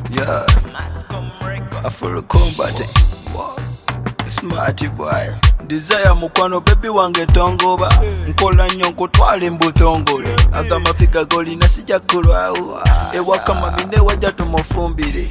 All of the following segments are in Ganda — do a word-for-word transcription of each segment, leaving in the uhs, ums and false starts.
Yeah, I full combat. Smarty boy. Desire mukwano baby wange tongoba. Nkola nnyo nkutwale mbutongole. Agamba fika goli nasija kulwawo. Ewa kama mine wajja tumufumbire.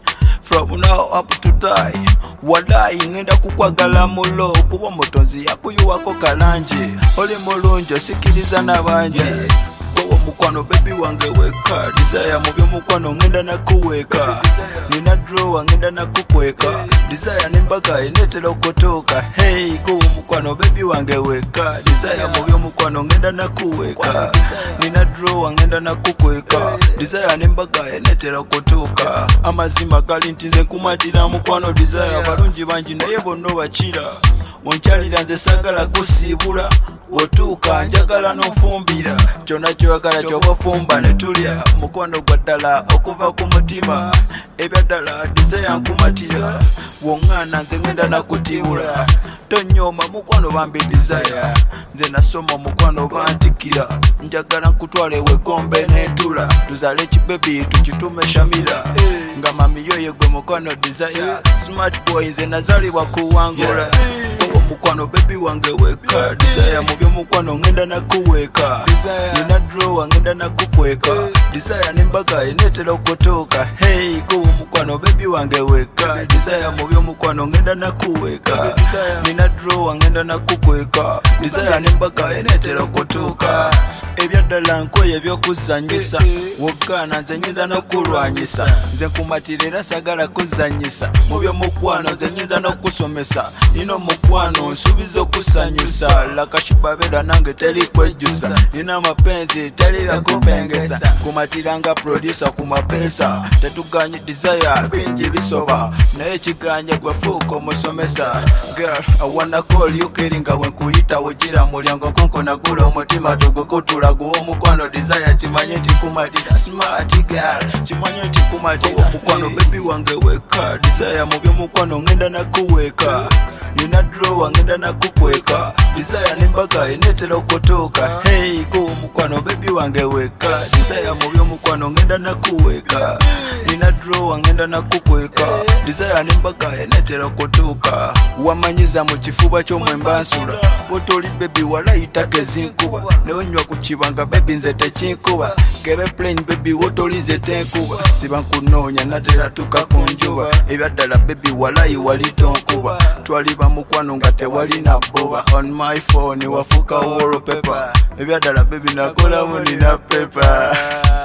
From now up to die. Wadai ngenda kukwagala mulo. Kuba mutonzi yakuyuwako kalanje. Oli mulungi sikiriza nabanje. Kwa mukwano baby wange weka. Desire mubyo mukwano ngenda nakuweka. Nina draw ngenda nakukweka. Desire nimbaga inetela okutoka. Hey kwa mukwano baby wange weka. Desire mubyo mukwano ngenda nakuweka. Nina draw ngenda nakukweka. Desire nimbaga inetela okutoka. Amazima gali ntinze kumatira mukwano desire balungi bangi naye bonna bakira. Onkyalira nze sagala kusibula. Otuuka njagala n'ofumbira kyonna kyoyagala ky'obafumba ne tulya mukwano gwa ddala okuva ku mutima ebyaddala desire nkumatira wongana nze ngenda nakutibula tonyooma mukwano bambi desire nze nasoma mukwano bantikira njagala nkutwala ewegombe n'entula tuzale ekibebi tukitume shamira nga mamiyo ye gwe mukwano desire smart boy nze nazalibwa kuwangula mukwano baby wange weka desire mubyo mukwano ngenda nakuweka nina draw ngenda nakukweka desire nimbaga inetela okutoka hey go mukwano baby wange weka desire mubyo mukwano ngenda nakuweka nina draw ngenda nakukweka desire nimbaga inetela okutoka ebyaddala nkoye byokuzanyisa wogana nze nyinza n'okulwanyisa nze nkumatirira sagala kuzanyisa mubyo mukwano nze nyinza n'okusomesa nino mukwano nsubiza okusanyusa lakashibabera nange teri kwejusa nina mapenzi teri yakupengesa kumatiranga producer kumapesa tetuganye desire bingi bisoba naye kiganye gwefuuka omusomesa girl I wanna call you kiringa wenkuyita wujira mulyango konkona gula omutima tugukutula guwo mukwano desire kimanye tikumatira smart girl kimanye tikumatira mukwano baby wange weka desire mubyo mukwano ngenda nakuweka nina draw ngenda nakukweka desire nimbaga inetela okutoka hey go mukwano baby wange weka desire mubyo mukwano ngenda nakuweka nina draw ngenda nakukweka desire nimbaga inetela okutoka wamanyiza mu kifuba ky'omwembansula otoli baby walayita kezinkuba neonywa ku kibanga baby nze tekinkuba kebe plain baby otoli nze tenkuba siba nkunoonya natera tuka ku njuba ebyaddala baby walayi wali tonkuba twaliba mukwano nga tewali na boba on my phone wafuka wallpaper ebyaddala baby nakolamu nina paper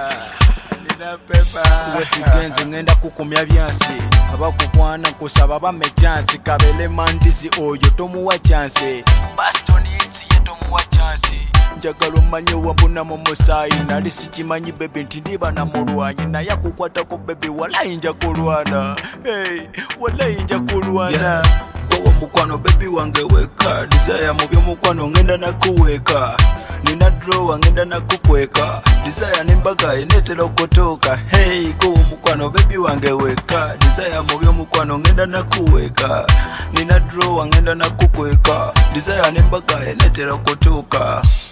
nina paper wesigenze ngenda kukumya byansi abakukwana kusaba bame chance kabele mandizi oyo tomuwa chance Boston itsi yetomuwa chance njagala omanye wambuna mu musayi nali sikimanyi baby nti ndiba na mulwanyi naye akukwatako baby walayi nja kulwana hey walayi nja kulwana kwa mukwano baby wange weka desire mubyo mukwano ngenda nakuweka nina draw ngenda nakukweka desire nimbaga inetela okutoka hey kwa mukwano baby wange weka desire mubyo mukwano ngenda nakuweka nina draw ngenda nakukweka desire nimbaga inetela okutoka